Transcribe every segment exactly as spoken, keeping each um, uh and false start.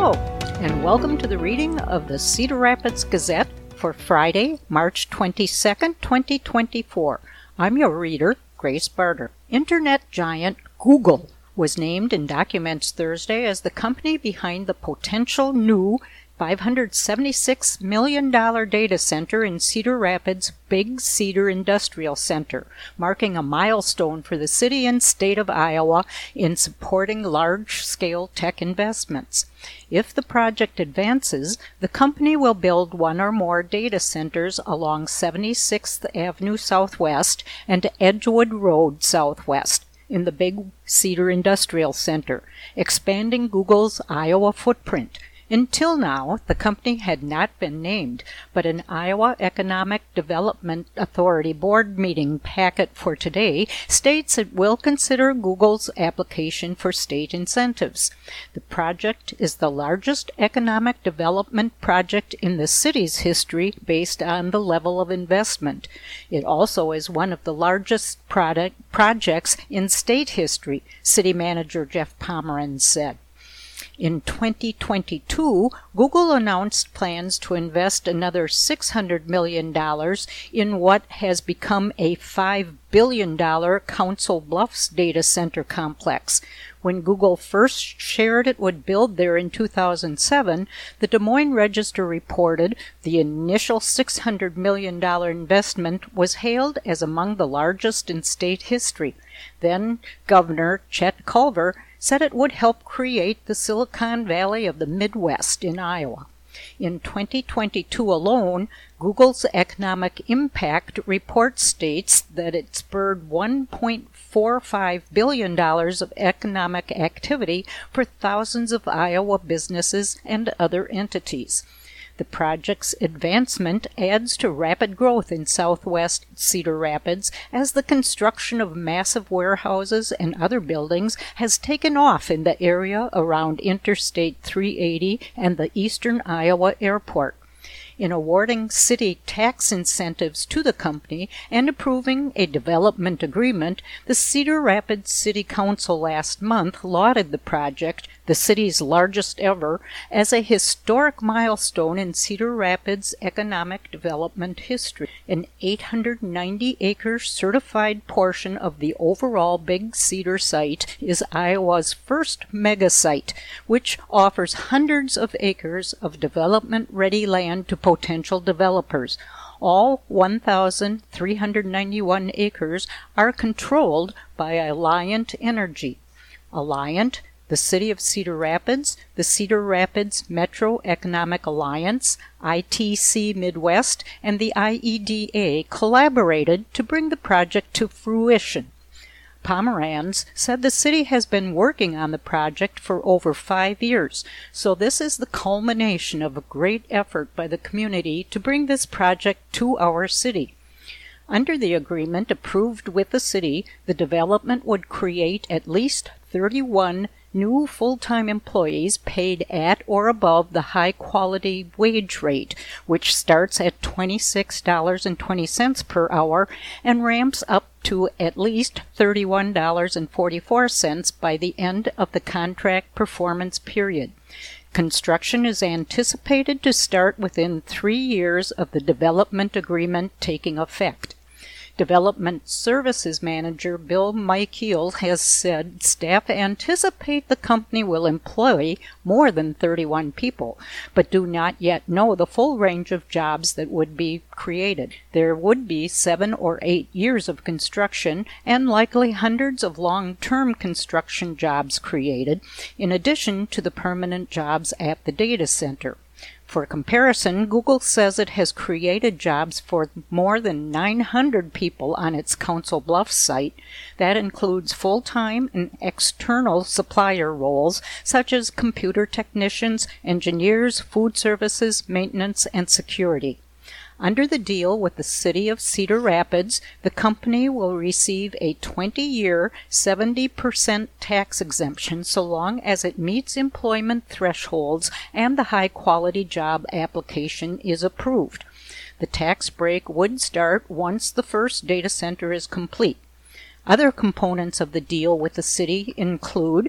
Hello, and welcome to the reading of the Cedar Rapids Gazette for Friday, March twenty-second, twenty twenty-four. I'm your reader, Grace Barter. Internet giant Google was named in Documents Thursday as the company behind the potential new five hundred seventy-six million dollars data center in Cedar Rapids' Big Cedar Industrial Center, marking a milestone for the city and state of Iowa in supporting large-scale tech investments. If the project advances, the company will build one or more data centers along seventy-sixth Avenue Southwest and Edgewood Road Southwest in the Big Cedar Industrial Center, expanding Google's Iowa footprint. Until now, the company had not been named, but an Iowa Economic Development Authority board meeting packet for today states it will consider Google's application for state incentives. The project is the largest economic development project in the city's history based on the level of investment. It also is one of the largest product projects in state history, City Manager Jeff Pomerantz said. In twenty twenty-two, Google announced plans to invest another six hundred million dollars in what has become a five billion dollars Council Bluffs data center complex. When Google first shared it would build there in two thousand seven, the Des Moines Register reported the initial six hundred million dollars investment was hailed as among the largest in state history. Then Governor Chet Culver said it would help create the Silicon Valley of the Midwest in Iowa. In twenty twenty-two alone, Google's economic impact report states that it spurred one point four five billion dollars of economic activity for thousands of Iowa businesses and other entities. The project's advancement adds to rapid growth in southwest Cedar Rapids as the construction of massive warehouses and other buildings has taken off in the area around Interstate three eighty and the Eastern Iowa Airport. In awarding city tax incentives to the company and approving a development agreement, the Cedar Rapids City Council last month lauded the project, the city's largest ever, as a historic milestone in Cedar Rapids' economic development history. An eight hundred ninety acre certified portion of the overall Big Cedar site is Iowa's first mega site, which offers hundreds of acres of development-ready land to potential developers. All one thousand three hundred ninety-one acres are controlled by Alliant Energy. Alliant, the City of Cedar Rapids, the Cedar Rapids Metro Economic Alliance, I T C Midwest, and the I E D A collaborated to bring the project to fruition. Pomerantz said the city has been working on the project for over five years, so this is the culmination of a great effort by the community to bring this project to our city. Under the agreement approved with the city, the development would create at least thirty-one new full-time employees paid at or above the high-quality wage rate, which starts at twenty-six dollars and twenty cents per hour and ramps up to at least thirty-one dollars and forty-four cents by the end of the contract performance period. Construction is anticipated to start within three years of the development agreement taking effect. Development Services Manager Bill Michael has said staff anticipate the company will employ more than thirty-one people, but do not yet know the full range of jobs that would be created. There would be seven or eight years of construction and likely hundreds of long-term construction jobs created, in addition to the permanent jobs at the data center. For comparison, Google says it has created jobs for more than nine hundred people on its Council Bluffs site. That includes full-time and external supplier roles, such as computer technicians, engineers, food services, maintenance, and security. Under the deal with the City of Cedar Rapids, the company will receive a twenty-year, seventy percent tax exemption so long as it meets employment thresholds and the high-quality job application is approved. The tax break would start once the first data center is complete. Other components of the deal with the city include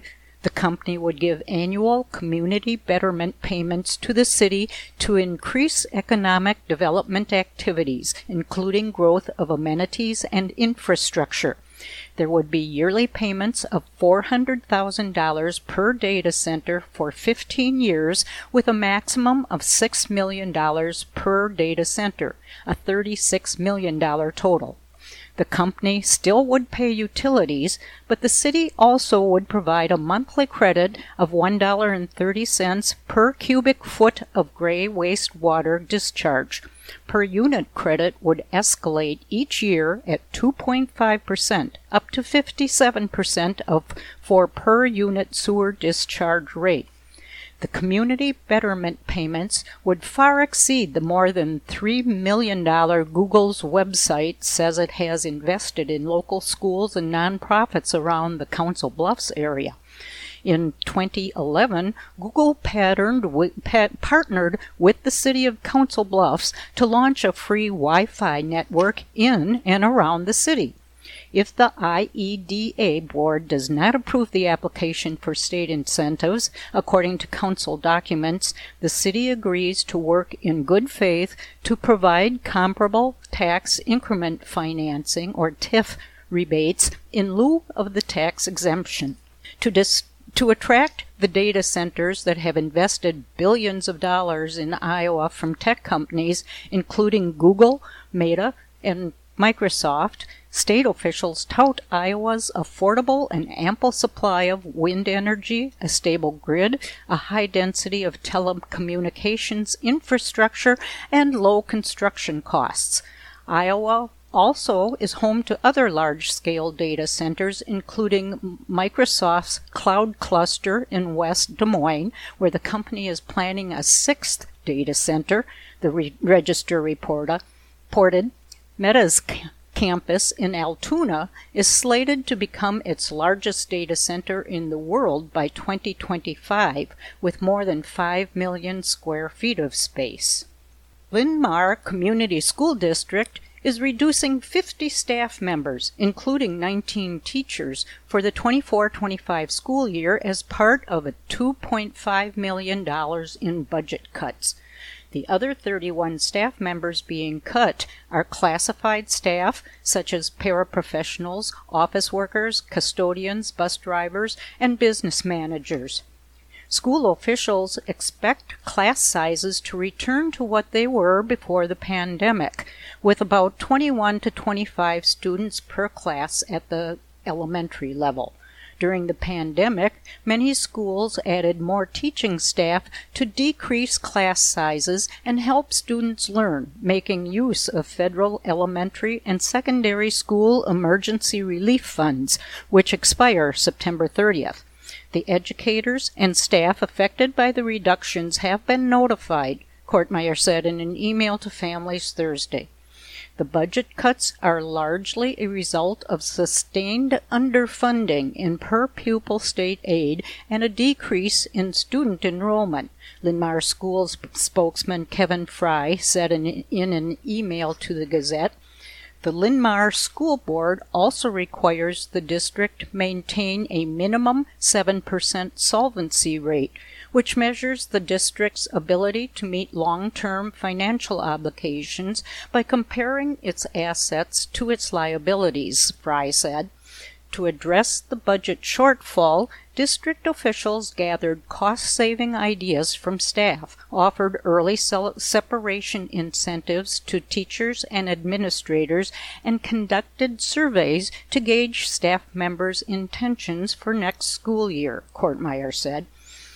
The company would give annual community betterment payments to the city to increase economic development activities, including growth of amenities and infrastructure. There would be yearly payments of four hundred thousand dollars per data center for fifteen years, with a maximum of six million dollars per data center, a thirty-six million dollars total. The company still would pay utilities, but the city also would provide a monthly credit of one dollar and thirty cents per cubic foot of gray wastewater discharge. Per unit credit would escalate each year at two point five percent, up to fifty-seven percent of for per unit sewer discharge rate. The community betterment payments would far exceed the more than three million dollars Google's website says it has invested in local schools and nonprofits around the Council Bluffs area. In twenty eleven, Google patterned with, pat, partnered with the city of Council Bluffs to launch a free Wi-Fi network in and around the city. If the I E D A board does not approve the application for state incentives, according to council documents, the city agrees to work in good faith to provide comparable tax increment financing, or T I F, rebates in lieu of the tax exemption. To dis- To attract the data centers that have invested billions of dollars in Iowa from tech companies, including Google, Meta, and Microsoft, state officials tout Iowa's affordable and ample supply of wind energy, a stable grid, a high density of telecommunications infrastructure, and low construction costs. Iowa also is home to other large-scale data centers, including Microsoft's cloud cluster in West Des Moines, where the company is planning a sixth data center, the Re- Register reported. reported. Meta's c- campus in Altoona is slated to become its largest data center in the world by twenty twenty-five, with more than five million square feet of space. Linn-Mar Community School District is reducing fifty staff members, including nineteen teachers, for the twenty-four twenty-five school year as part of a two point five million dollars in budget cuts. The other thirty-one staff members being cut are classified staff, such as paraprofessionals, office workers, custodians, bus drivers, and business managers. School officials expect class sizes to return to what they were before the pandemic, with about twenty-one to twenty-five students per class at the elementary level. During the pandemic, many schools added more teaching staff to decrease class sizes and help students learn, making use of federal elementary and secondary school emergency relief funds, which expire September thirtieth. The educators and staff affected by the reductions have been notified, Kortmeyer said in an email to families Thursday. The budget cuts are largely a result of sustained underfunding in per-pupil state aid and a decrease in student enrollment, Linn-Mar Schools spokesman Kevin Fry said in, in an email to the Gazette. The Linn-Mar School Board also requires the district maintain a minimum seven percent solvency rate, which measures the district's ability to meet long-term financial obligations by comparing its assets to its liabilities, Fry said. To address the budget shortfall, district officials gathered cost-saving ideas from staff, offered early separation incentives to teachers and administrators, and conducted surveys to gauge staff members' intentions for next school year, Kortmeyer said.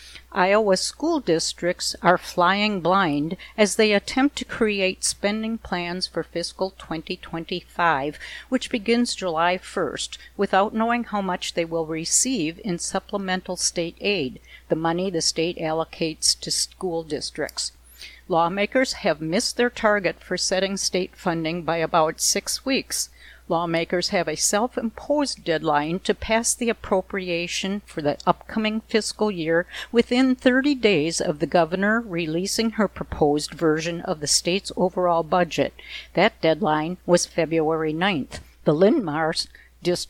Iowa school districts are flying blind as they attempt to create spending plans for fiscal twenty twenty-five, which begins July first, without knowing how much they will receive in supplemental state aid, the money the state allocates to school districts. Lawmakers have missed their target for setting state funding by about six weeks. Lawmakers have a self-imposed deadline to pass the appropriation for the upcoming fiscal year within thirty days of the governor releasing her proposed version of the state's overall budget. That deadline was February ninth. The Linn-Mar district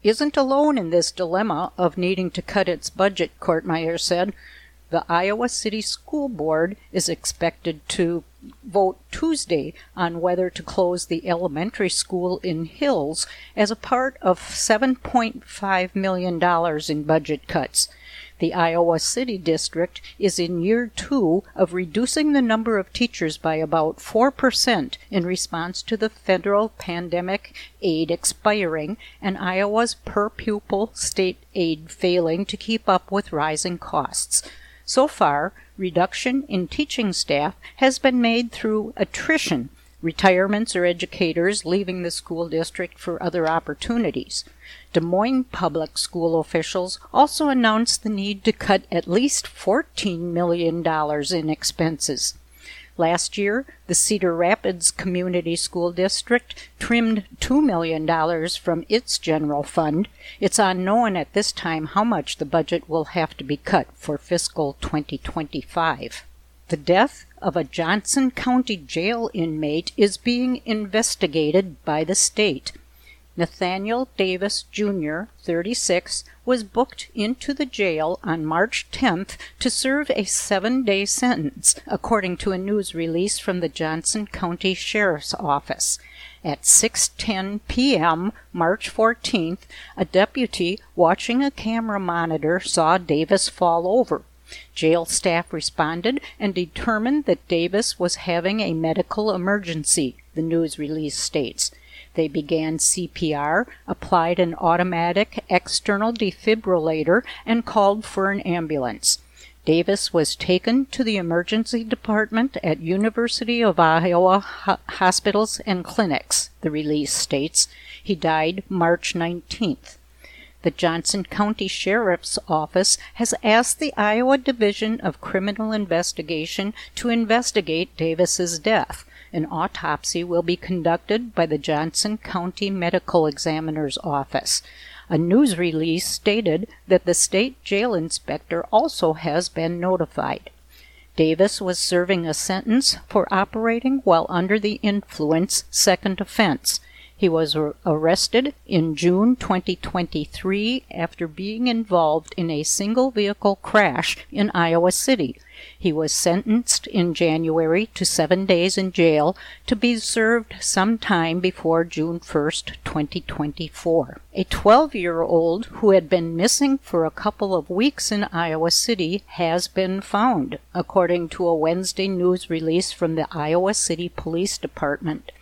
isn't alone in this dilemma of needing to cut its budget, Kortmeyer said. The Iowa City School Board is expected to vote Tuesday on whether to close the elementary school in Hills as a part of seven point five million dollars in budget cuts. The Iowa City District is in year two of reducing the number of teachers by about four percent in response to the federal pandemic aid expiring and Iowa's per-pupil state aid failing to keep up with rising costs. So far, reduction in teaching staff has been made through attrition, retirements or educators leaving the school district for other opportunities. Des Moines public school officials also announced the need to cut at least fourteen million dollars in expenses. Last year, the Cedar Rapids Community School District trimmed two million dollars from its general fund. It's unknown at this time how much the budget will have to be cut for fiscal twenty twenty-five. The death of a Johnson County jail inmate is being investigated by the state. Nathaniel Davis, Junior, thirty-six, was booked into the jail on March tenth to serve a seven-day sentence, according to a news release from the Johnson County Sheriff's Office. At six ten p.m. March fourteenth, a deputy watching a camera monitor saw Davis fall over. Jail staff responded and determined that Davis was having a medical emergency, the news release states. They began C P R, applied an automatic external defibrillator, and called for an ambulance. Davis was taken to the emergency department at University of Iowa ho- Hospitals and Clinics, the release states. He died March nineteenth. The Johnson County Sheriff's Office has asked the Iowa Division of Criminal Investigation to investigate Davis's death. An autopsy will be conducted by the Johnson County Medical Examiner's Office. A news release stated that the state jail inspector also has been notified. Davis was serving a sentence for operating while under the influence, second offense. He was ar- arrested in June twenty twenty-three after being involved in a single-vehicle crash in Iowa City. He was sentenced in January to seven days in jail to be served sometime before June first, twenty twenty-four. A twelve-year-old who had been missing for a couple of weeks in Iowa City has been found, according to a Wednesday news release from the Iowa City Police Department.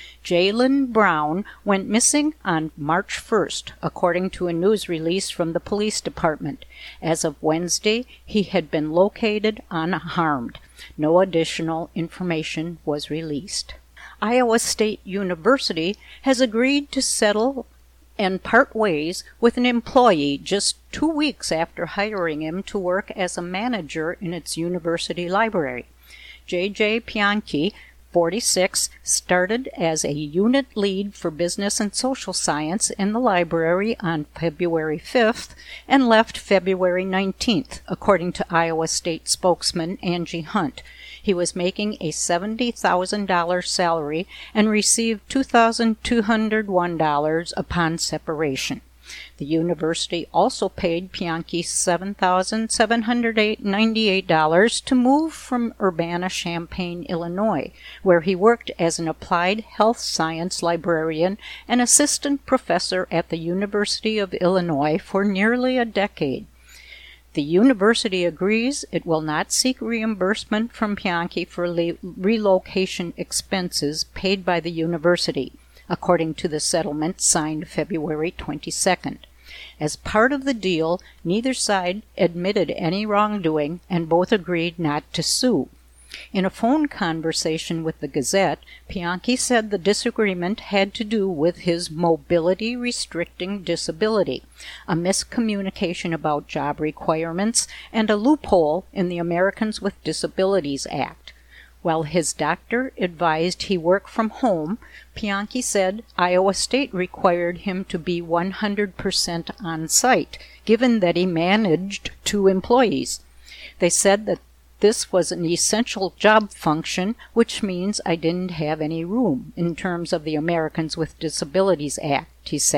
Jalen Brown went missing on March first, according to a news release from the police department. As of Wednesday, he had been located unharmed. No additional information was released. Iowa State University has agreed to settle and part ways with an employee just two weeks after hiring him to work as a manager in its university library. J J Pianki, forty-six, started as a unit lead for business and social science in the library on February fifth and left February nineteenth, according to Iowa State spokesman Angie Hunt. He was making a seventy thousand dollars salary and received two thousand two hundred one dollars upon separation. The university also paid Pianki seven thousand seven hundred ninety-eight dollars to move from Urbana-Champaign, Illinois, where he worked as an applied health science librarian and assistant professor at the University of Illinois for nearly a decade. The university agrees it will not seek reimbursement from Pianki for le- relocation expenses paid by the university, according to the settlement signed February twenty-second. As part of the deal, neither side admitted any wrongdoing, and both agreed not to sue. In a phone conversation with the Gazette, Pianki said the disagreement had to do with his mobility-restricting disability, a miscommunication about job requirements, and a loophole in the Americans with Disabilities Act. While his doctor advised he work from home, Pianki said Iowa State required him to be one hundred percent on site, given that he managed two employees. They said that this was an essential job function, which means I didn't have any room in terms of the Americans with Disabilities Act, he said.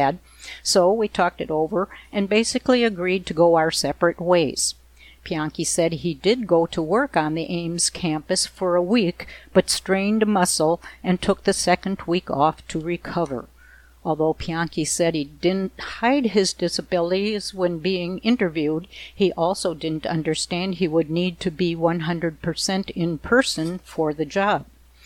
So we talked it over and basically agreed to go our separate ways. Pianki said he did go to work on the Ames campus for a week, but strained a muscle and took the second week off to recover. Although Pianki said he didn't hide his disabilities when being interviewed, he also didn't understand he would need to be one hundred percent in person for the job.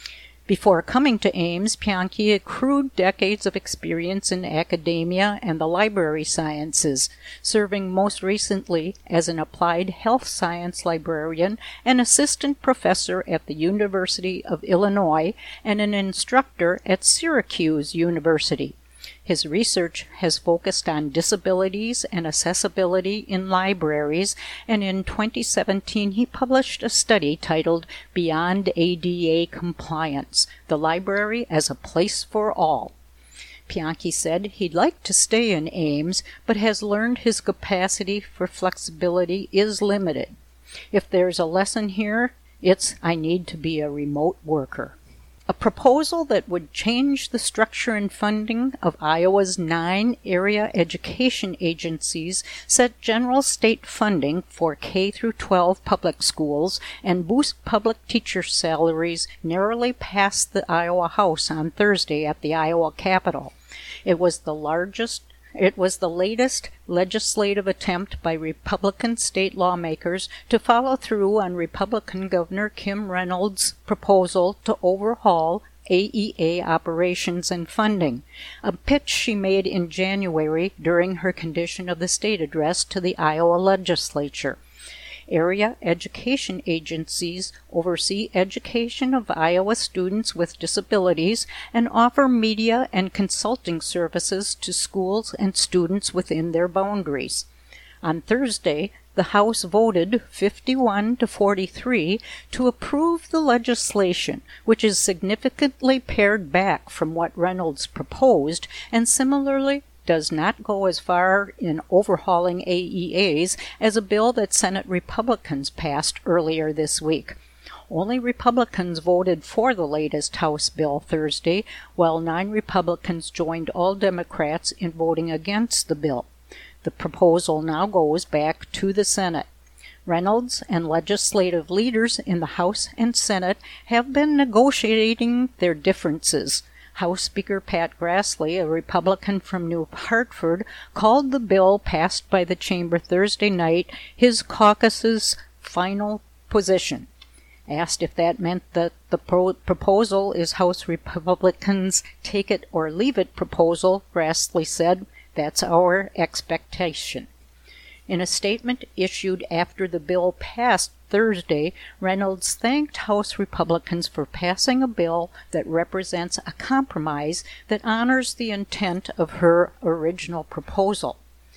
Before coming to Ames, Pianki accrued decades of experience in academia and the library sciences, serving most recently as an applied health science librarian and assistant professor at the University of Illinois and an instructor at Syracuse University. His research has focused on disabilities and accessibility in libraries, and in twenty seventeen he published a study titled Beyond A D A Compliance, the Library as a Place for All. Pianki said he'd like to stay in Ames, but has learned his capacity for flexibility is limited. If there's a lesson here, it's I need to be a remote worker. A proposal that would change the structure and funding of Iowa's nine area education agencies set general state funding for K through twelve public schools and boost public teacher salaries narrowly passed the Iowa House on Thursday at the Iowa Capitol. It was the largest It was the latest legislative attempt by Republican state lawmakers to follow through on Republican Governor Kim Reynolds' proposal to overhaul A E A operations and funding, a pitch she made in January during her Condition of the State address to the Iowa legislature. Area education agencies oversee education of Iowa students with disabilities and offer media and consulting services to schools and students within their boundaries. On Thursday, the House voted fifty-one to forty-three to approve the legislation, which is significantly pared back from what Reynolds proposed and similarly does not go as far in overhauling A E As as a bill that Senate Republicans passed earlier this week. Only Republicans voted for the latest House bill Thursday, while nine Republicans joined all Democrats in voting against the bill. The proposal now goes back to the Senate. Reynolds and legislative leaders in the House and Senate have been negotiating their differences. House Speaker Pat Grassley, a Republican from New Hartford, called the bill passed by the chamber Thursday night his caucus's final position. Asked if that meant that the pro- proposal is House Republicans' take-it-or-leave-it proposal, Grassley said, "That's our expectation." In a statement issued after the bill passed Thursday, Reynolds thanked House Republicans for passing a bill that represents a compromise that honors the intent of her original proposal.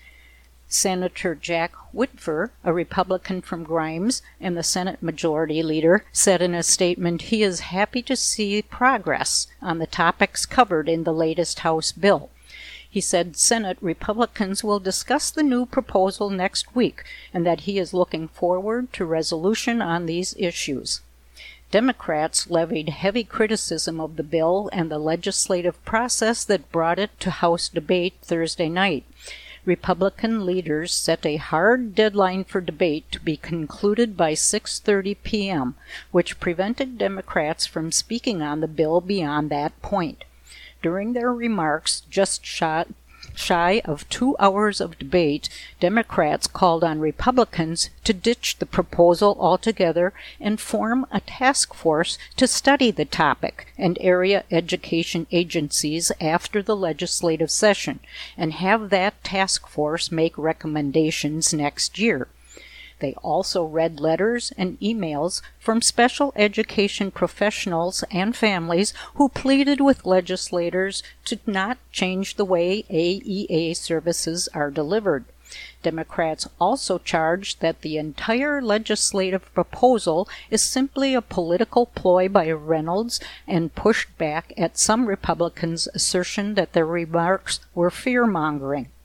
Senator Jack Whitver, a Republican from Grimes and the Senate Majority Leader, said in a statement he is happy to see progress on the topics covered in the latest House bill. He said Senate Republicans will discuss the new proposal next week and that he is looking forward to resolution on these issues. Democrats levied heavy criticism of the bill and the legislative process that brought it to House debate Thursday night. Republican leaders set a hard deadline for debate to be concluded by six thirty p.m., which prevented Democrats from speaking on the bill beyond that point. During their remarks, just shy, shy of two hours of debate, Democrats called on Republicans to ditch the proposal altogether and form a task force to study the topic and area education agencies after the legislative session, and have that task force make recommendations next year. They also read letters and emails from special education professionals and families who pleaded with legislators to not change the way A E A services are delivered. Democrats also charged that the entire legislative proposal is simply a political ploy by Reynolds and pushed back at some Republicans' assertion that their remarks were fear-mongering.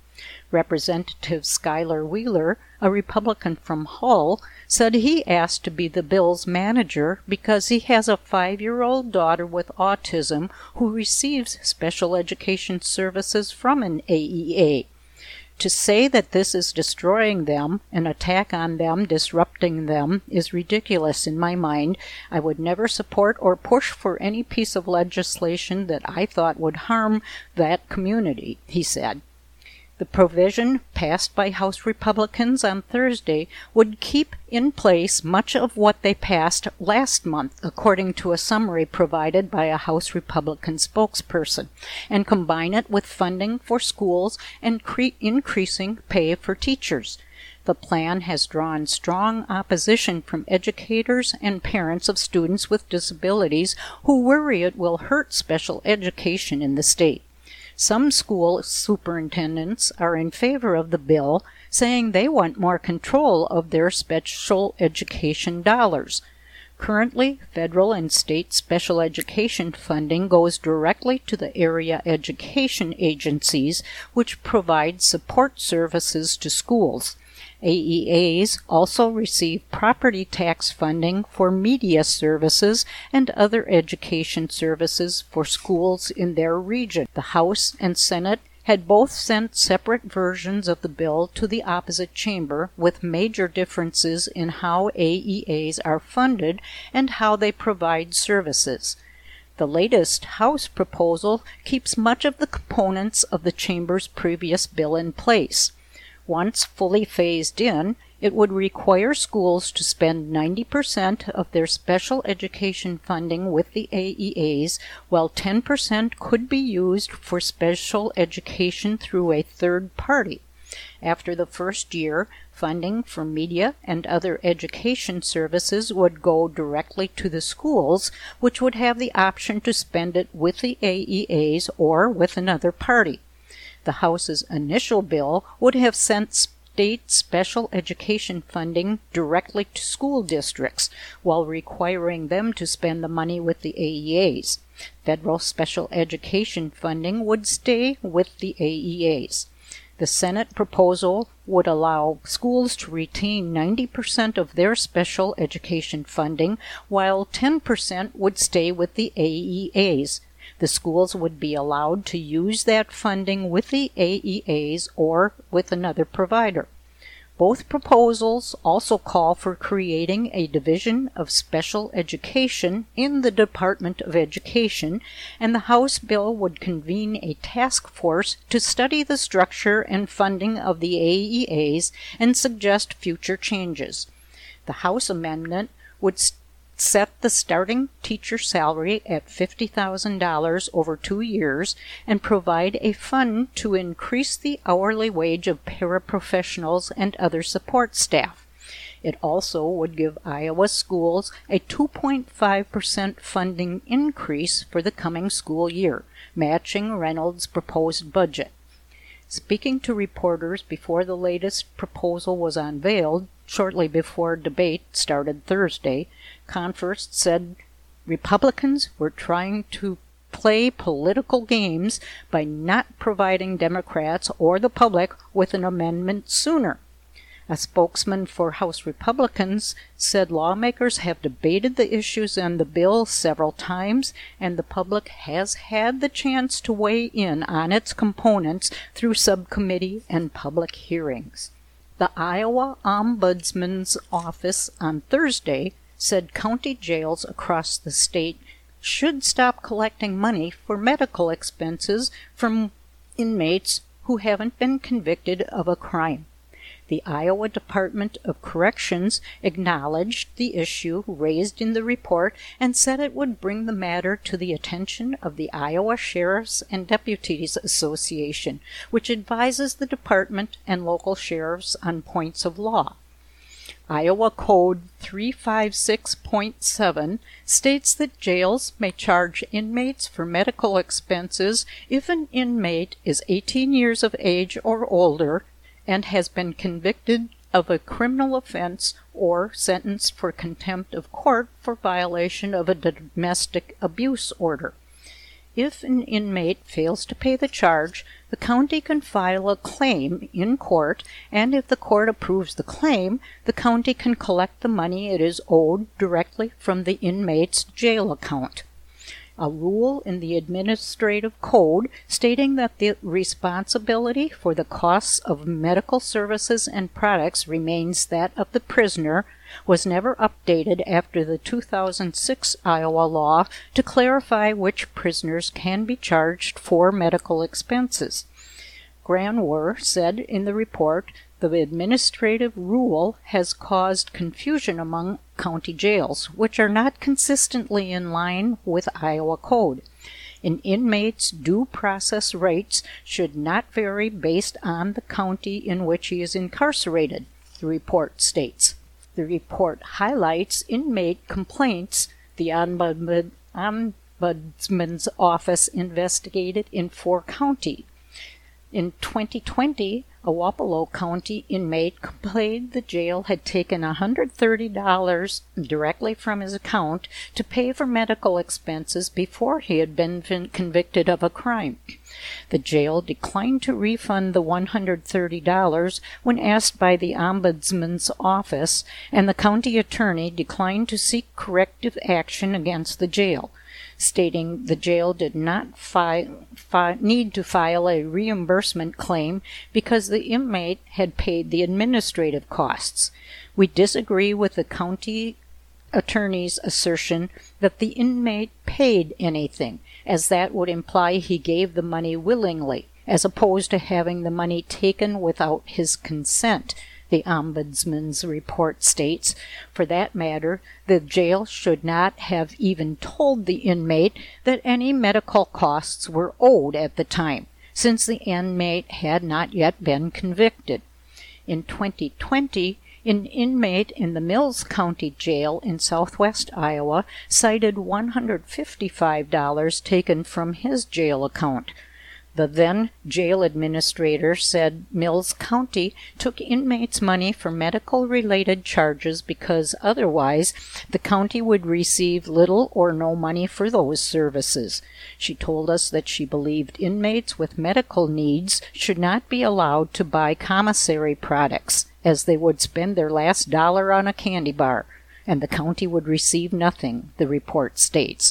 Representative Schuyler Wheeler, a Republican from Hull, said he asked to be the bill's manager because he has a five-year-old daughter with autism who receives special education services from an A E A. To say that this is destroying them, an attack on them, disrupting them, is ridiculous in my mind. I would never support or push for any piece of legislation that I thought would harm that community, he said. The provision passed by House Republicans on Thursday would keep in place much of what they passed last month, according to a summary provided by a House Republican spokesperson, and combine it with funding for schools and cre- increasing pay for teachers. The plan has drawn strong opposition from educators and parents of students with disabilities who worry it will hurt special education in the state. Some school superintendents are in favor of the bill, saying they want more control of their special education dollars. Currently, federal and state special education funding goes directly to the area education agencies, which provide support services to schools. A E As also receive property tax funding for media services and other education services for schools in their region. The House and Senate had both sent separate versions of the bill to the opposite chamber, with major differences in how A E As are funded and how they provide services. The latest House proposal keeps much of the components of the chamber's previous bill in place. Once fully phased in, it would require schools to spend ninety percent of their special education funding with the A E As, while ten percent could be used for special education through a third party. After the first year, funding for media and other education services would go directly to the schools, which would have the option to spend it with the A E As or with another party. The House's initial bill would have sent state special education funding directly to school districts, while requiring them to spend the money with the A E As. Federal special education funding would stay with the A E As. The Senate proposal would allow schools to retain ninety percent of their special education funding, while ten percent would stay with the A E As. The schools would be allowed to use that funding with the A E As or with another provider. Both proposals also call for creating a division of special education in the Department of Education, and the House bill would convene a task force to study the structure and funding of the A E As and suggest future changes. The House amendment would st- set the starting teacher salary at fifty thousand dollars over two years and provide a fund to increase the hourly wage of paraprofessionals and other support staff. It also would give Iowa schools a two point five percent funding increase for the coming school year, matching Reynolds' proposed budget. Speaking to reporters before the latest proposal was unveiled, shortly before debate started Thursday, Confirst said Republicans were trying to play political games by not providing Democrats or the public with an amendment sooner. A spokesman for House Republicans said lawmakers have debated the issues on the bill several times, and the public has had the chance to weigh in on its components through subcommittee and public hearings. The Iowa Ombudsman's Office on Thursday said county jails across the state should stop collecting money for medical expenses from inmates who haven't been convicted of a crime. The Iowa Department of Corrections acknowledged the issue raised in the report and said it would bring the matter to the attention of the Iowa Sheriffs and Deputies Association, which advises the department and local sheriffs on points of law. Iowa Code three fifty-six point seven states that jails may charge inmates for medical expenses if an inmate is eighteen years of age or older and has been convicted of a criminal offense or sentenced for contempt of court for violation of a domestic abuse order. if an inmate fails to pay the charge, the county can file a claim in court, and if the court approves the claim, the county can collect the money it is owed directly from the inmate's jail account. A rule in the Administrative Code stating that the responsibility for the costs of medical services and products remains that of the prisoner was never updated after the two thousand six Iowa law to clarify which prisoners can be charged for medical expenses. Granwer said in the report, the administrative rule has caused confusion among county jails, which are not consistently in line with Iowa code. An inmate's due process rights should not vary based on the county in which he is incarcerated, the report states. The report highlights inmate complaints the Ombudsman, Ombudsman's office investigated in four counties. In twenty twenty, a Wapello County inmate complained the jail had taken one hundred thirty dollars directly from his account to pay for medical expenses before he had been convicted of a crime. The jail declined to refund the one hundred thirty dollars when asked by the Ombudsman's office, and the county attorney declined to seek corrective action against the jail, stating the jail did not fi- fi- need to file a reimbursement claim because the inmate had paid the administrative costs. We disagree with the county attorney's assertion that the inmate paid anything, as that would imply he gave the money willingly, as opposed to having the money taken without his consent, the Ombudsman's report states. For that matter, the jail should not have even told the inmate that any medical costs were owed at the time, since the inmate had not yet been convicted. In twenty twenty, an inmate in the Mills County Jail in southwest Iowa cited one hundred fifty-five dollars taken from his jail account. The then jail administrator said Mills County took inmates' money for medical-related charges because otherwise the county would receive little or no money for those services. She told us that she believed inmates with medical needs should not be allowed to buy commissary products, as they would spend their last dollar on a candy bar, and the county would receive nothing, the report states.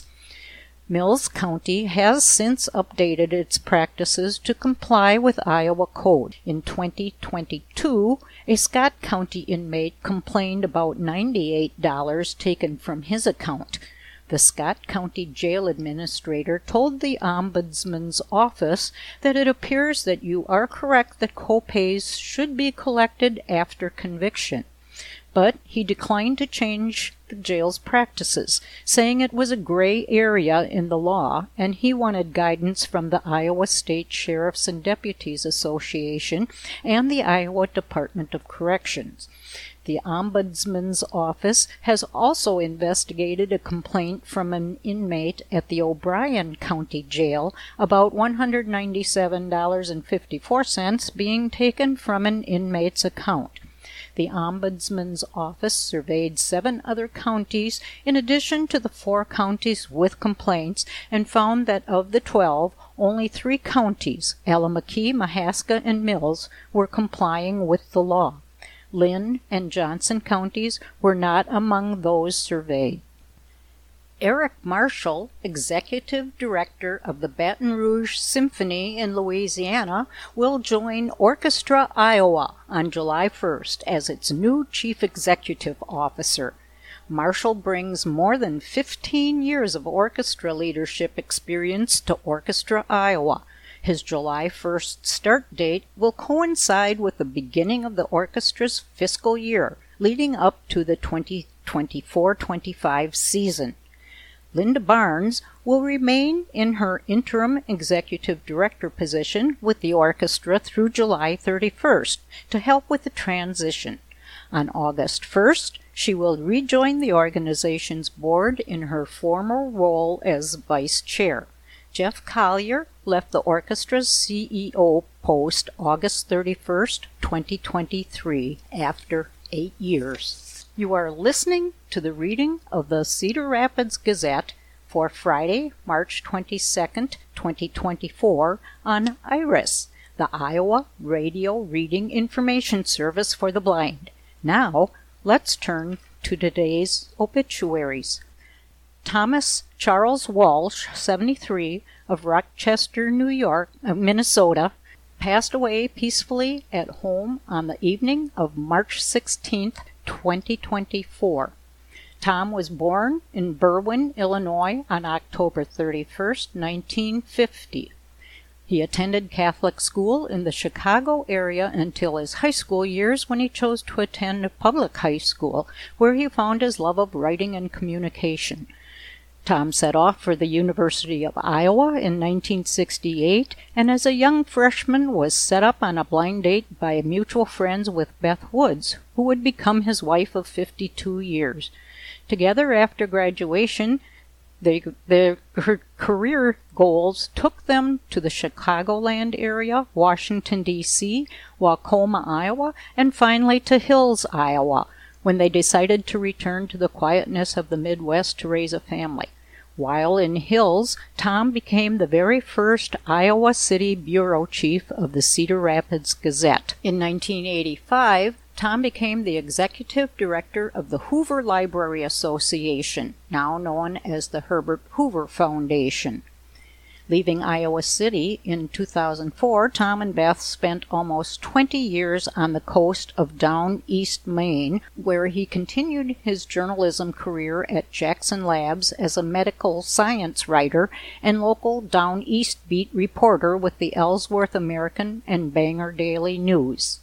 Mills County has since updated its practices to comply with Iowa code. In twenty twenty-two, a Scott County inmate complained about ninety-eight dollars taken from his account. The Scott County jail administrator told the Ombudsman's office that it appears that you are correct that co-pays should be collected after conviction. But he declined to change the jail's practices, saying it was a gray area in the law, and he wanted guidance from the Iowa State Sheriffs and Deputies Association and the Iowa Department of Corrections. The Ombudsman's office has also investigated a complaint from an inmate at the O'Brien County Jail about one hundred ninety-seven dollars and fifty-four cents being taken from an inmate's account. The Ombudsman's office surveyed seven other counties in addition to the four counties with complaints and found that of the twelve, only three counties, Allamakee, Mahaska, and Mills, were complying with the law. Lynn and Johnson counties were not among those surveyed. Eric Marshall, Executive Director of the Baton Rouge Symphony in Louisiana, will join Orchestra Iowa on July first as its new Chief Executive Officer. Marshall brings more than fifteen years of orchestra leadership experience to Orchestra Iowa. His July first start date will coincide with the beginning of the orchestra's fiscal year, leading up to the twenty twenty-four twenty-five season. Linda Barnes will remain in her interim executive director position with the orchestra through July thirty-first to help with the transition. On August first, she will rejoin the organization's board in her former role as vice chair. Jeff Collier left the orchestra's C E O post August thirty-first, twenty twenty-three, after eight years. You are listening to the reading of the Cedar Rapids Gazette, for Friday, March twenty-second, twenty twenty-four on IRIS, the Iowa Radio Reading Information Service for the Blind. Now, let's turn to today's obituaries. Thomas Charles Walsh, seventy-three, of Rochester, New York, uh, Minnesota, passed away peacefully at home on the evening of March sixteenth, twenty twenty-four. Tom was born in Berwyn, Illinois on October thirty-first, nineteen fifty. He attended Catholic school in the Chicago area until his high school years, when he chose to attend a public high school, where he found his love of writing and communication. Tom set off for the University of Iowa in nineteen sixty-eight, and as a young freshman was set up on a blind date by mutual friends with Beth Woods, who would become his wife of fifty-two years. Together after graduation, they, their her career goals took them to the Chicagoland area, Washington, D C, Waukoma, Iowa, and finally to Hills, Iowa, when they decided to return to the quietness of the Midwest to raise a family. While in Hills, Tom became the very first Iowa City bureau chief of the Cedar Rapids Gazette. In nineteen eighty-five, Tom became the executive director of the Hoover Library Association, now known as the Herbert Hoover Foundation. Leaving Iowa City in two thousand four, Tom and Beth spent almost twenty years on the coast of Down East Maine, where he continued his journalism career at Jackson Labs as a medical science writer and local Down East beat reporter with the Ellsworth American and Bangor Daily News.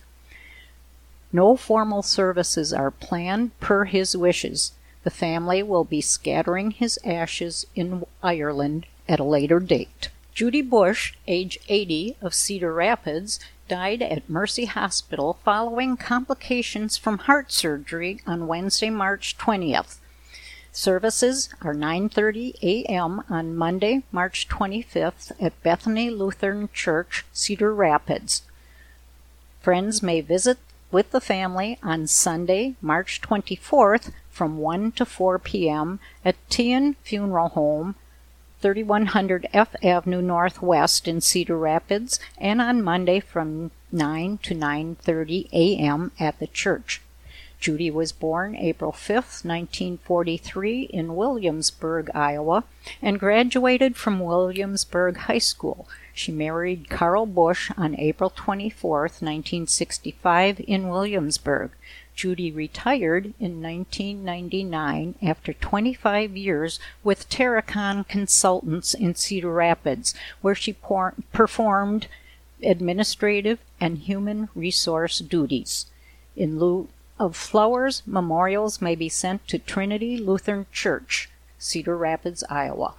No formal services are planned per his wishes. The family will be scattering his ashes in Ireland at a later date. Judy Bush, age eighty, of Cedar Rapids, died at Mercy Hospital following complications from heart surgery on Wednesday, March twentieth. Services are nine thirty a.m. on Monday, March twenty-fifth at Bethany Lutheran Church, Cedar Rapids. Friends may visit with the family on Sunday, March twenty-fourth from one to four p.m. at Tian Funeral Home, thirty-one hundred F Avenue Northwest in Cedar Rapids, and on Monday from nine to nine thirty a.m. at the church. Judy was born April fifth, nineteen forty-three in Williamsburg, Iowa, and graduated from Williamsburg High School. She married Carl Bush on April twenty-fourth, nineteen sixty-five in Williamsburg. Judy retired in nineteen ninety-nine after twenty-five years with Terracon Consultants in Cedar Rapids, where she por- performed administrative and human resource duties. In lieu of flowers, memorials may be sent to Trinity Lutheran Church, Cedar Rapids, Iowa.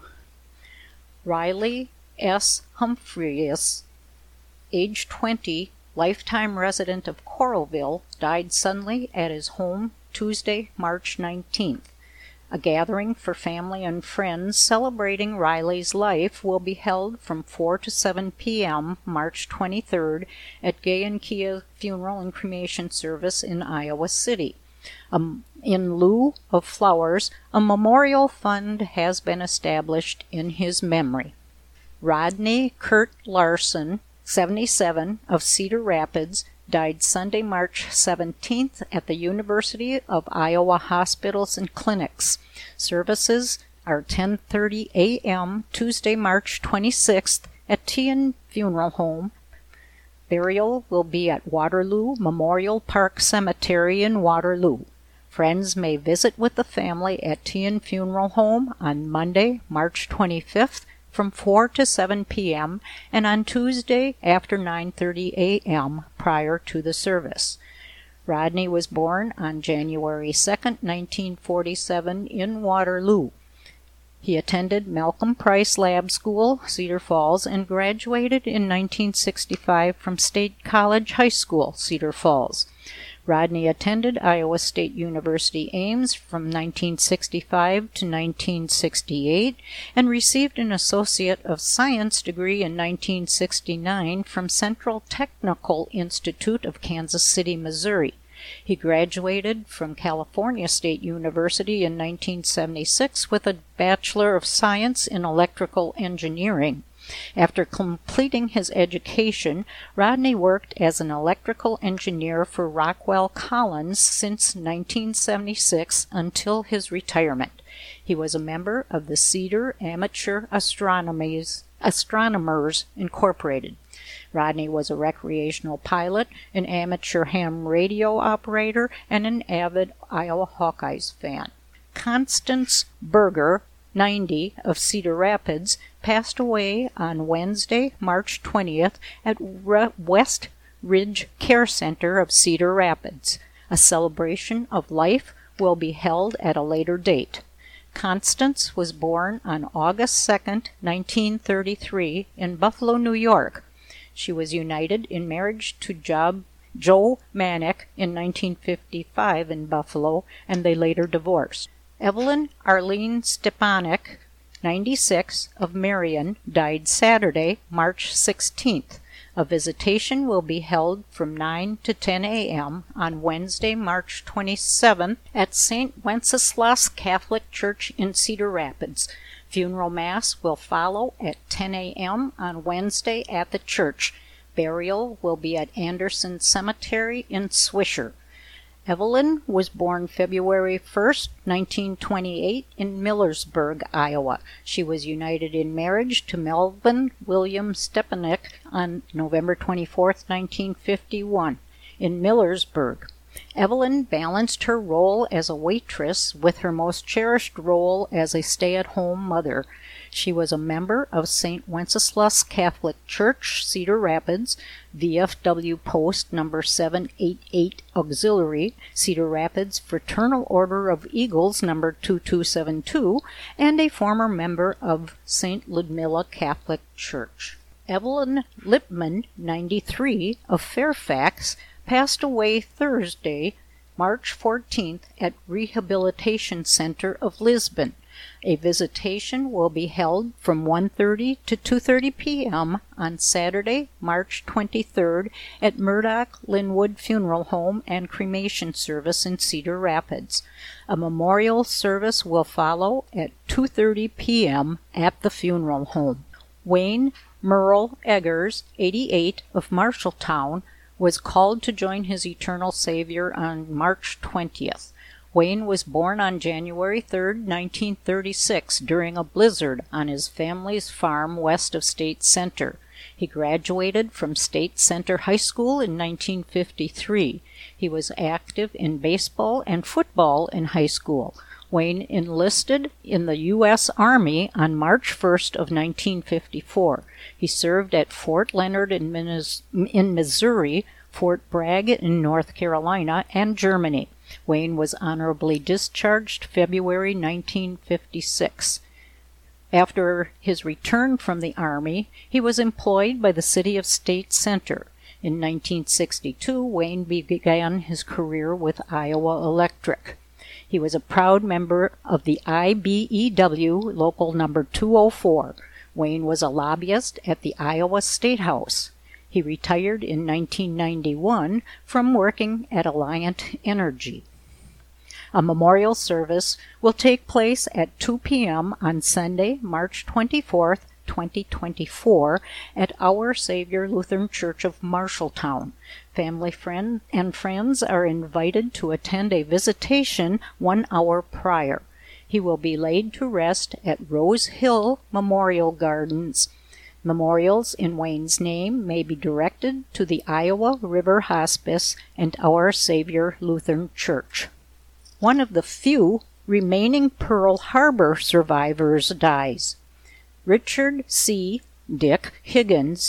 Riley S. Humphreys, age twenty, lifetime resident of Coralville, died suddenly at his home Tuesday, March nineteenth. A gathering for family and friends celebrating Riley's life will be held from four to seven p.m. March twenty-third at Gay and Kia Funeral and Cremation Service in Iowa City. Um, in lieu of flowers, a memorial fund has been established in his memory. Rodney Kurt Larson, seventy-seven, of Cedar Rapids, died Sunday, March seventeenth at the University of Iowa Hospitals and Clinics. Services are ten thirty a.m. Tuesday, March twenty-sixth at Tian Funeral Home. Burial will be at Waterloo Memorial Park Cemetery in Waterloo. Friends may visit with the family at Tian Funeral Home on Monday, March twenty-fifth, from four to seven p.m. and on Tuesday after nine thirty a.m. prior to the service. Rodney was born on January second, nineteen forty-seven in Waterloo. He attended Malcolm Price Lab School, Cedar Falls, and graduated in nineteen sixty-five from State College High School, Cedar Falls. Rodney attended Iowa State University Ames from nineteen sixty-five to nineteen sixty-eight and received an Associate of Science degree in nineteen sixty-nine from Central Technical Institute of Kansas City, Missouri. He graduated from California State University in nineteen seventy-six with a Bachelor of Science in Electrical Engineering. After completing his education, Rodney worked as an electrical engineer for Rockwell Collins since nineteen seventy-six until his retirement. He was a member of the Cedar Amateur Astronomers, Astronomers Incorporated. Rodney was a recreational pilot, an amateur ham radio operator, and an avid Iowa Hawkeyes fan. Constance Berger, ninety, of Cedar Rapids, passed away on Wednesday, March twentieth, at Re- West Ridge Care Center of Cedar Rapids. A celebration of life will be held at a later date. Constance was born on August second, nineteen thirty-three, in Buffalo, New York. She was united in marriage to Job, Joe Manick in nineteen fifty-five in Buffalo, and they later divorced. Evelyn Arlene Stepanek, ninety-six, of Marion, died Saturday, March sixteenth. A visitation will be held from nine to ten a.m. on Wednesday, March twenty-seventh at Saint Wenceslas Catholic Church in Cedar Rapids. Funeral Mass will follow at ten a.m. on Wednesday at the church. Burial will be at Anderson Cemetery in Swisher. Evelyn was born February first, nineteen twenty-eight, in Millersburg, Iowa. She was united in marriage to Melvin William Stepanek on November twenty-fourth, nineteen fifty-one, in Millersburg. Evelyn balanced her role as a waitress with her most cherished role as a stay-at-home mother. She was a member of Saint Wenceslas Catholic Church, Cedar Rapids, V F W Post number seven eighty-eight Auxiliary, Cedar Rapids Fraternal Order of Eagles number two two seven two, and a former member of Saint Ludmilla Catholic Church. Evelyn Lipman, ninety-three, of Fairfax, passed away Thursday, March fourteenth, at Rehabilitation Center of Lisbon. A visitation will be held from one thirty to two thirty p.m. on Saturday, March twenty-third, at Murdoch Linwood Funeral Home and Cremation Service in Cedar Rapids. A memorial service will follow at two thirty p.m. at the funeral home. Wayne Merle Eggers, eighty-eight, of Marshalltown, was called to join his eternal Savior on March twentieth. Wayne was born on January third, nineteen thirty-six, during a blizzard on his family's farm west of State Center. He graduated from State Center High School in nineteen fifty-three. He was active in baseball and football in high school. Wayne enlisted in the U S Army on March first of nineteen fifty-four. He served at Fort Leonard in, Minnes- in Missouri, Fort Bragg in North Carolina, and Germany. Wayne was honorably discharged February nineteen fifty-six. After his return from the Army, he was employed by the City of State Center. In nineteen sixty-two, Wayne began his career with Iowa Electric. He was a proud member of the I B E W Local Number two oh four. Wayne was a lobbyist at the Iowa State House. He retired in nineteen ninety-one from working at Alliant Energy. A memorial service will take place at two p.m. on Sunday, March twenty-fourth, twenty twenty-four, at Our Savior Lutheran Church of Marshalltown. Family friend and friends are invited to attend a visitation one hour prior. He will be laid to rest at Rose Hill Memorial Gardens. Memorials in Wayne's name may be directed to the Iowa River Hospice and Our Savior Lutheran Church. One of the few remaining Pearl Harbor survivors dies. Richard C. Dick Higgins,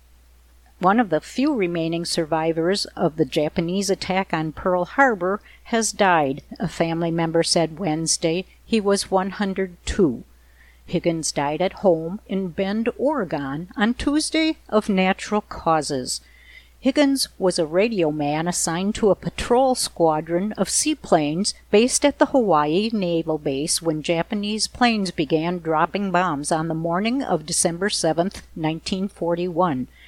one of the few remaining survivors of the Japanese attack on Pearl Harbor, has died, a family member said Wednesday. He was one hundred two. Higgins died at home in Bend, Oregon, on Tuesday of natural causes. Higgins was a radio man assigned to a patrol squadron of seaplanes based at the Hawaii Naval Base when Japanese planes began dropping bombs on the morning of December seventh, nineteen forty-one.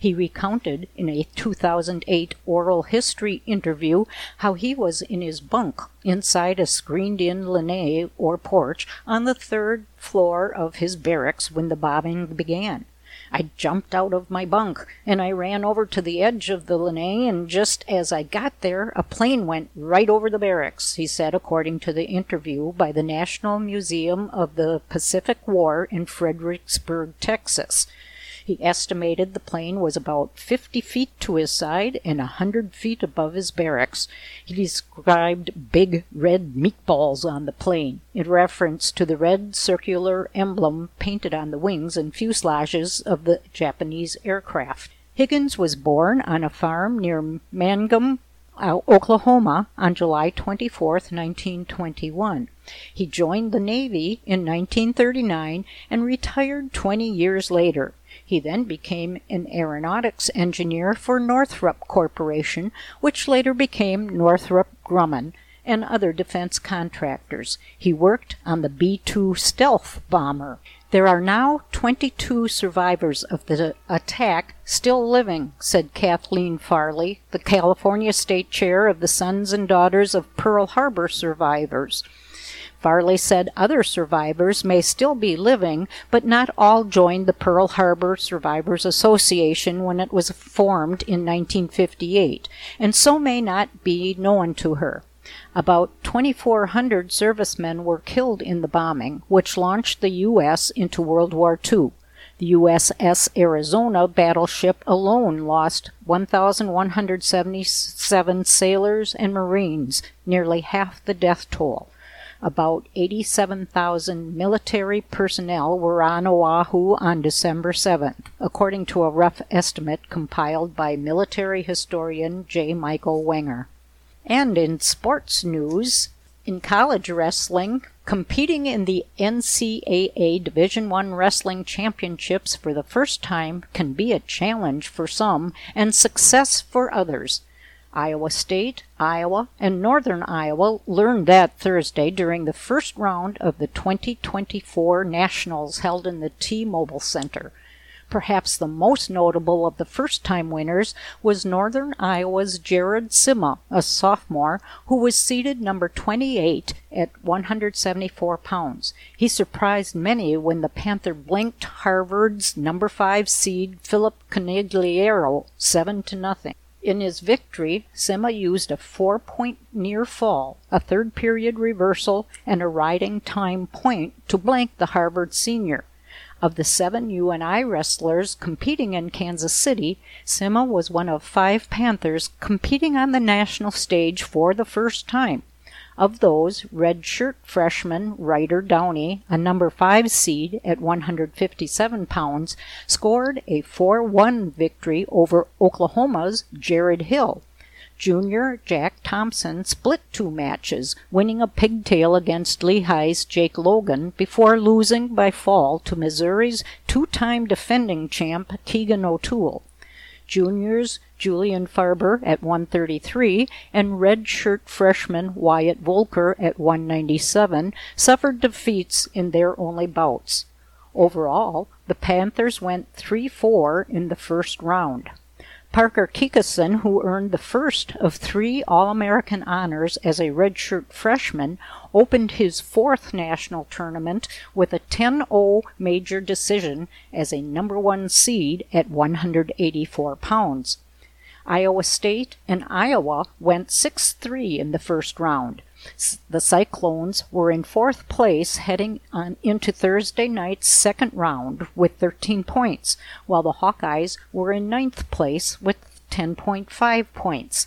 He recounted in a two thousand eight oral history interview how he was in his bunk inside a screened-in lanai or porch on the third floor of his barracks when the bombing began. I jumped out of my bunk, and I ran over to the edge of the lanai, and just as I got there, a plane went right over the barracks, he said, according to the interview by the National Museum of the Pacific War in Fredericksburg, Texas. He estimated the plane was about fifty feet to his side and a hundred feet above his barracks. He described big red meatballs on the plane, in reference to the red circular emblem painted on the wings and fuselages of the Japanese aircraft. Higgins was born on a farm near Mangum, Oklahoma, on July twenty-fourth, nineteen twenty-one. He joined the Navy in nineteen thirty-nine and retired twenty years later. He then became an aeronautics engineer for Northrop Corporation, which later became Northrop Grumman, and other defense contractors. He worked on the B two stealth bomber. There are now twenty-two survivors of the attack still living, said Kathleen Farley, the California State Chair of the Sons and Daughters of Pearl Harbor Survivors. Farley said other survivors may still be living, but not all joined the Pearl Harbor Survivors Association when it was formed in nineteen fifty-eight, and so may not be known to her. About twenty-four hundred servicemen were killed in the bombing, which launched the U S into World War Two. The U S S Arizona battleship alone lost one thousand one hundred seventy-seven sailors and Marines, nearly half the death toll. About eighty-seven thousand military personnel were on Oahu on December seventh, according to a rough estimate compiled by military historian J. Michael Wenger. And in sports news, in college wrestling, competing in the N C double A Division I Wrestling Championships for the first time can be a challenge for some and success for others. Iowa State, Iowa, and Northern Iowa learned that Thursday during the first round of the twenty twenty-four Nationals held in the T-Mobile Center. Perhaps the most notable of the first-time winners was Northern Iowa's Jared Sima, a sophomore, who was seeded number twenty-eight at one hundred seventy-four pounds. He surprised many when the Panther blinked Harvard's number five seed Philip Canigliaro seven to nothing. In his victory, Sima used a four-point near fall, a third-period reversal, and a riding time point to blank the Harvard senior. Of the seven U N I wrestlers competing in Kansas City, Sima was one of five Panthers competing on the national stage for the first time. Of those, redshirt freshman Ryder Downey, a number five seed at one hundred fifty-seven pounds, scored a four one victory over Oklahoma's Jared Hill. Junior Jack Thompson split two matches, winning a pigtail against Lehigh's Jake Logan before losing by fall to Missouri's two-time defending champ Keegan O'Toole. Juniors Julian Farber at one thirty-three and redshirt freshman Wyatt Volker at one ninety-seven suffered defeats in their only bouts. Overall, the Panthers went three four in the first round. Parker Kikison, who earned the first of three All-American honors as a redshirt freshman, opened his fourth national tournament with a ten oh major decision as a number one seed at one hundred eighty-four pounds. Iowa State and Iowa went six three in the first round. The Cyclones were in fourth place heading on into Thursday night's second round with thirteen points, while the Hawkeyes were in ninth place with ten point five points.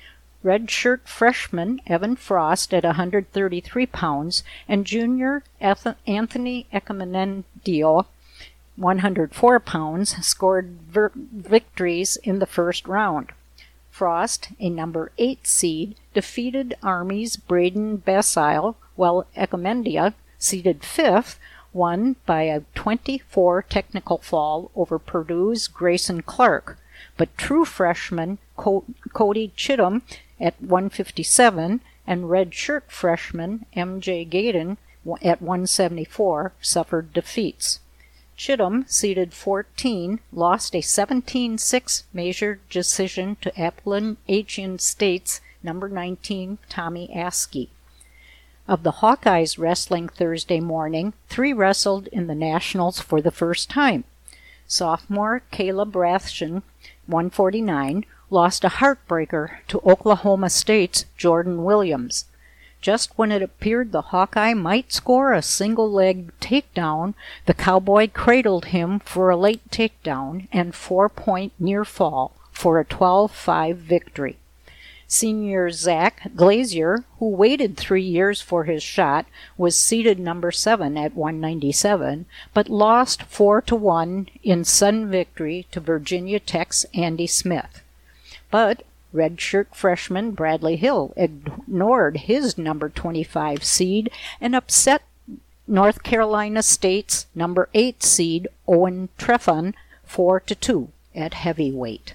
Redshirt freshman Evan Frost at one hundred thirty-three pounds and junior Anthony Ecamendio, one hundred four pounds, scored ver- victories in the first round. Frost, a number eight seed, defeated Army's Braden Basile, while Ecamendia, seeded fifth, won by a twenty-four technical fall over Purdue's Grayson Clark. But true freshman Co- Cody Chittum at one fifty-seven and redshirt freshman M J Gaydon at one seventy-four suffered defeats. Chittum, seeded fourteen, lost a seventeen six major decision to Appalachian State's number nineteen, Tommy Askey. Of the Hawkeyes wrestling Thursday morning, three wrestled in the Nationals for the first time. Sophomore Caleb Rathjen, one forty-nine, lost a heartbreaker to Oklahoma State's Jordan Williams. Just when it appeared the Hawkeye might score a single-leg takedown, the Cowboy cradled him for a late takedown and four-point near fall for a twelve five victory. Senior Zach Glazier, who waited three years for his shot, was seeded number seven at one ninety-seven, but lost four to one in sudden victory to Virginia Tech's Andy Smith. But redshirt freshman Bradley Hill ignored his number twenty-five seed and upset North Carolina State's number eight seed Owen Trefan four to two at heavyweight.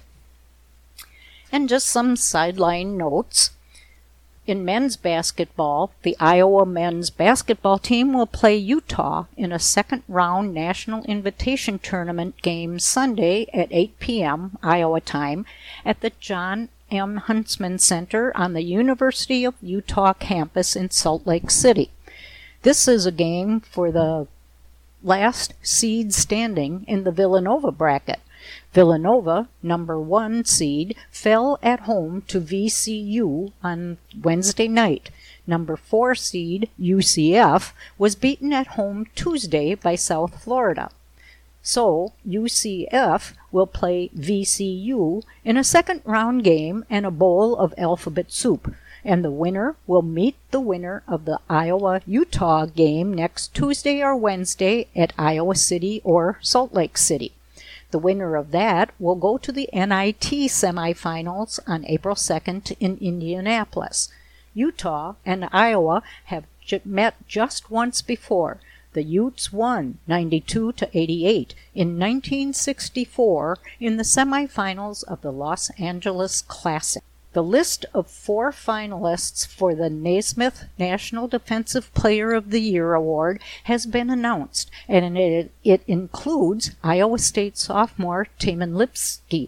And just some sideline notes. In men's basketball, the Iowa men's basketball team will play Utah in a second-round National Invitation Tournament game Sunday at eight p.m. Iowa time at the John M. Huntsman Center on the University of Utah campus in Salt Lake City. This is a game for the last seed standing in the Villanova bracket. Villanova, number one seed, fell at home to V C U on Wednesday night. Number four seed, U C F, was beaten at home Tuesday by South Florida. So, U C F will play V C U in a second-round game and a bowl of alphabet soup, and the winner will meet the winner of the Iowa-Utah game next Tuesday or Wednesday at Iowa City or Salt Lake City. The winner of that will go to the N I T semifinals on April second in Indianapolis. Utah and Iowa have j- met just once before. The Utes won ninety-two to eighty-eight in nineteen sixty-four in the semifinals of the Los Angeles Classic. The list of four finalists for the Naismith National Defensive Player of the Year Award has been announced, and it, it includes Iowa State sophomore Tamin Lipsky.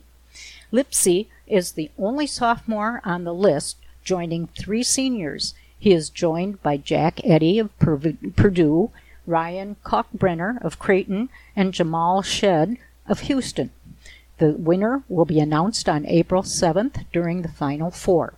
Lipsky is the only sophomore on the list, joining three seniors. He is joined by Jack Eddy of Purdue, Ryan Kalkbrenner of Creighton, and Jamal Shed of Houston. The winner will be announced on April seventh during the Final Four.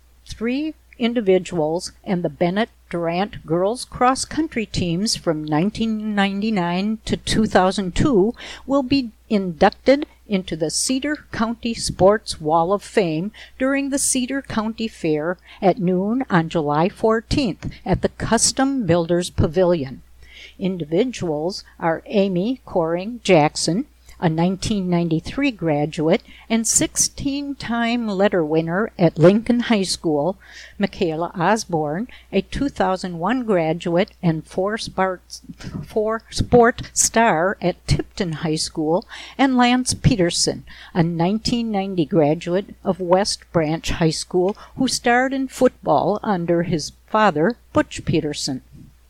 Three individuals and the Bennett Durant girls cross-country teams from nineteen ninety-nine to two thousand two will be inducted into the Cedar County Sports Wall of Fame during the Cedar County Fair at noon on July fourteenth at the Custom Builders Pavilion. Individuals are Amy Coring Jackson, a nineteen ninety-three graduate and sixteen-time letter winner at Lincoln High School, Michaela Osborne, a two thousand one graduate and four sport, four sport star at Tipton High School, and Lance Peterson, a nineteen ninety graduate of West Branch High School who starred in football under his father, Butch Peterson.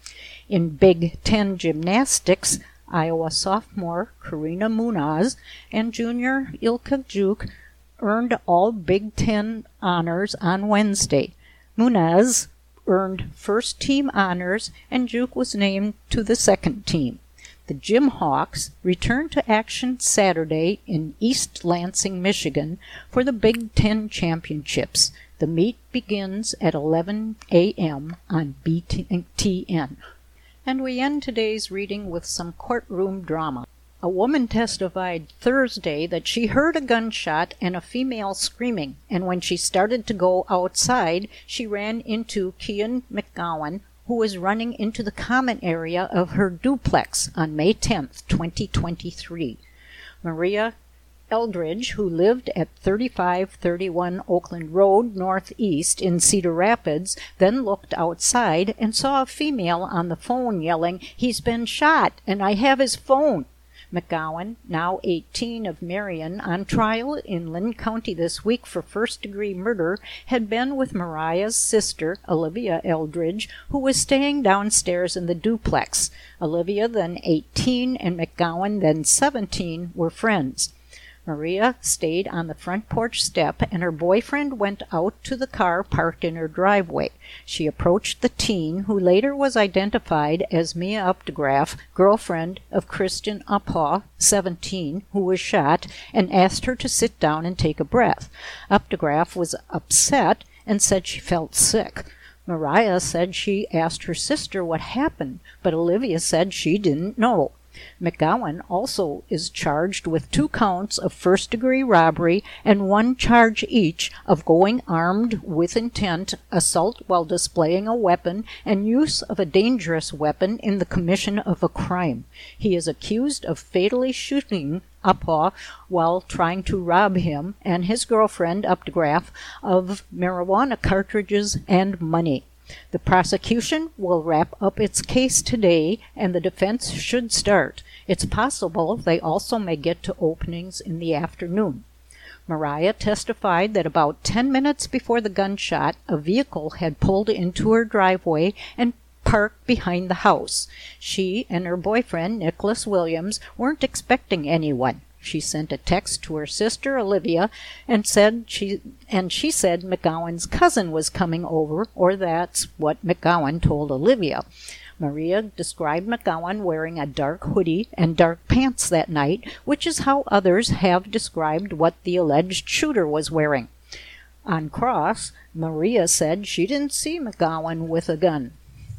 In Big Ten gymnastics, Iowa sophomore Karina Munaz and junior Ilka Juk earned all Big Ten honors on Wednesday. Munaz earned first team honors and Juk was named to the second team. The Gym Hawks returned to action Saturday in East Lansing, Michigan for the Big Ten Championships. The meet begins at eleven a.m. on B T N. And we end today's reading with some courtroom drama. A woman testified Thursday that she heard a gunshot and a female screaming, and when she started to go outside, she ran into Kian McGowan, who was running into the common area of her duplex on May tenth, twenty twenty-three. Maria Eldridge, who lived at thirty-five thirty-one Oakland Road Northeast in Cedar Rapids, then looked outside and saw a female on the phone yelling, "He's been shot, and I have his phone." McGowan, now eighteen, of Marion, on trial in Lynn County this week for first-degree murder, had been with Mariah's sister, Olivia Eldridge, who was staying downstairs in the duplex. Olivia, then eighteen, and McGowan, then seventeen, were friends. Maria stayed on the front porch step, and her boyfriend went out to the car parked in her driveway. She approached the teen, who later was identified as Mia Updegraff, girlfriend of Christian Uphaw, seventeen, who was shot, and asked her to sit down and take a breath. Updegraff was upset and said she felt sick. Mariah said she asked her sister what happened, but Olivia said she didn't know. McGowan also is charged with two counts of first-degree robbery and one charge each of going armed with intent, assault while displaying a weapon, and use of a dangerous weapon in the commission of a crime. He is accused of fatally shooting Uphaw while trying to rob him and his girlfriend, Updegraff, of marijuana cartridges and money. The prosecution will wrap up its case today, and the defense should start. It's possible they also may get to openings in the afternoon. Mariah testified that about ten minutes before the gunshot, a vehicle had pulled into her driveway and parked behind the house. She and her boyfriend, Nicholas Williams, weren't expecting anyone. She sent a text to her sister, Olivia, and said she and she said McGowan's cousin was coming over, or that's what McGowan told Olivia. Maria described McGowan wearing a dark hoodie and dark pants that night, which is how others have described what the alleged shooter was wearing. On cross, Maria said she didn't see McGowan with a gun.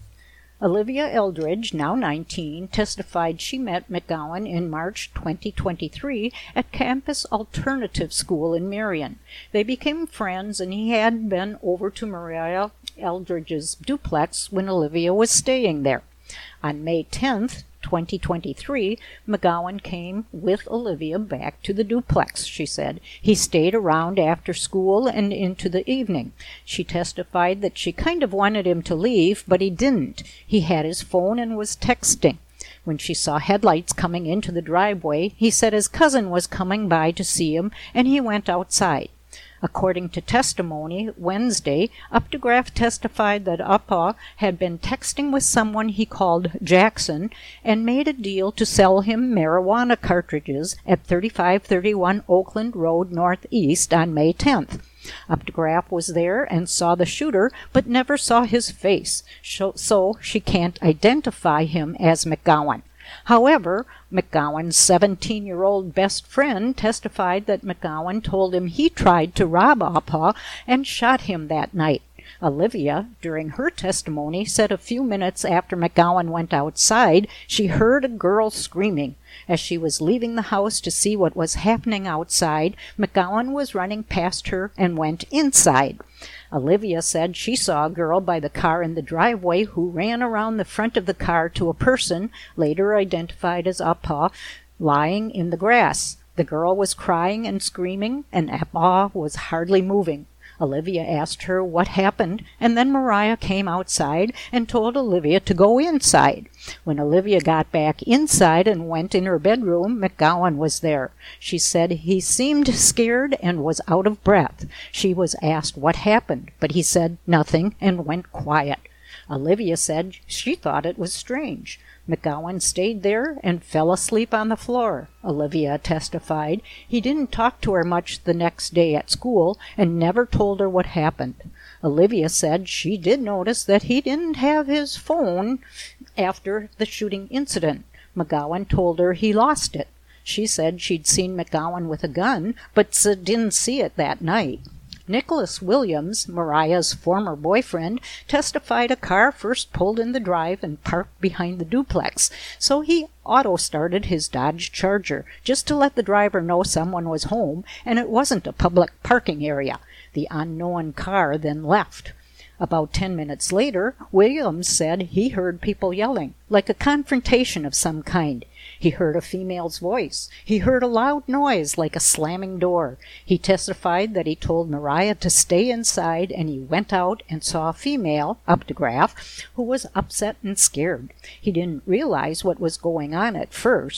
Olivia Eldridge, now nineteen, testified she met McGowan in March twenty twenty-three at Campus Alternative School in Marion. They became friends, and he had been over to Maria Eldridge's duplex when Olivia was staying there. On May tenth, twenty twenty-three, McGowan came with Olivia back to the duplex, she said. He stayed around after school and into the evening. She testified that she kind of wanted him to leave, but he didn't. He had his phone and was texting. When she saw headlights coming into the driveway, he said his cousin was coming by to see him, and he went outside. According to testimony Wednesday, Updegraff testified that Uphaw had been texting with someone he called Jackson and made a deal to sell him marijuana cartridges at thirty-five thirty-one Oakland Road Northeast on May tenth. Updegraff was there and saw the shooter, but never saw his face, so she can't identify him as McGowan. However, McGowan's seventeen-year-old best friend testified that McGowan told him he tried to rob Uphaw and shot him that night. Olivia, during her testimony, said a few minutes after McGowan went outside, she heard a girl screaming. As she was leaving the house to see what was happening outside, McGowan was running past her and went inside. Olivia said she saw a girl by the car in the driveway who ran around the front of the car to a person, later identified as Uphaw, lying in the grass. The girl was crying and screaming, and Uphaw was hardly moving. Olivia asked her what happened, and then Mariah came outside and told Olivia to go inside. When Olivia got back inside and went in her bedroom, McGowan was there. She said he seemed scared and was out of breath. She was asked what happened, but he said nothing and went quiet. Olivia said she thought it was strange. McGowan stayed there and fell asleep on the floor. Olivia testified he didn't talk to her much the next day at school and never told her what happened. Olivia said she did notice that he didn't have his phone after the shooting incident. McGowan told her he lost it. She said she'd seen McGowan with a gun, but didn't see it that night. Nicholas Williams, Mariah's former boyfriend, testified a car first pulled in the drive and parked behind the duplex, so he auto-started his Dodge Charger just to let the driver know someone was home and it wasn't a public parking area. The unknown car then left. About ten minutes later, Williams said he heard people yelling, like a confrontation of some kind. He heard a female's voice. He heard a loud noise like a slamming door. He testified that he told Mariah to stay inside, and he went out and saw a female, Updegraff, who was upset and scared. He didn't realize what was going on at first.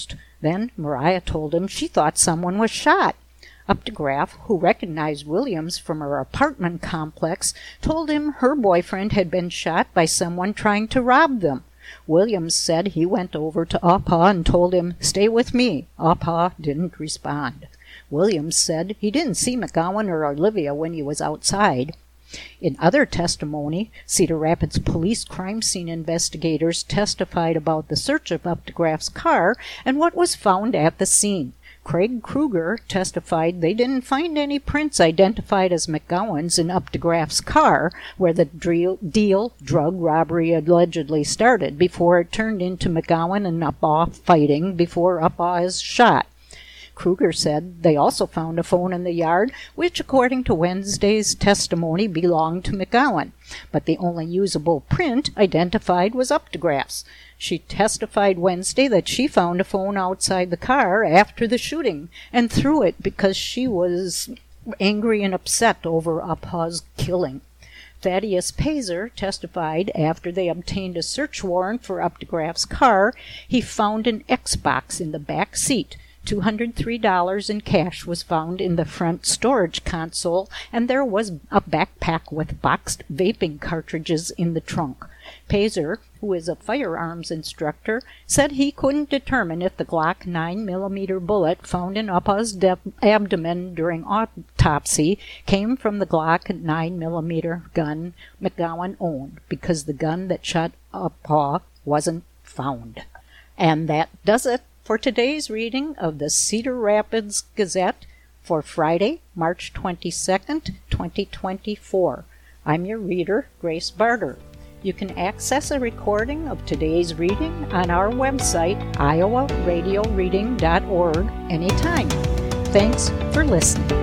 Then Mariah told him she thought someone was shot. Updegraff, who recognized Williams from her apartment complex, told him her boyfriend had been shot by someone trying to rob them. Williams said he went over to Upaw and told him, "Stay with me." Upaw didn't respond. Williams said he didn't see McGowan or Olivia when he was outside. In other testimony, Cedar Rapids police crime scene investigators testified about the search of Updegraff's car and what was found at the scene. Craig Kruger testified they didn't find any prints identified as McGowan's in Updegraff's car, where the deal, drug robbery allegedly started, before it turned into McGowan and Upaw fighting before Upaw is shot. Kruger said they also found a phone in the yard, which, according to Wednesday's testimony, belonged to McGowan, but the only usable print identified was Updegraff's. She testified Wednesday that she found a phone outside the car after the shooting and threw it because she was angry and upset over Upaw's killing. Thaddeus Pazer testified after they obtained a search warrant for Updegraff's car, he found an Xbox in the back seat. two hundred three dollars in cash was found in the front storage console, and there was a backpack with boxed vaping cartridges in the trunk. Pazer, who is a firearms instructor, said he couldn't determine if the Glock nine millimeter bullet found in Upaw's de- abdomen during autopsy came from the Glock nine millimeter gun McGowan owned, because the gun that shot Upaw wasn't found. And that does it for today's reading of the Cedar Rapids Gazette for Friday, March twenty-second, twenty twenty-four. I'm your reader, Grace Barter. You can access a recording of today's reading on our website, iowa radio reading dot org, anytime. Thanks for listening.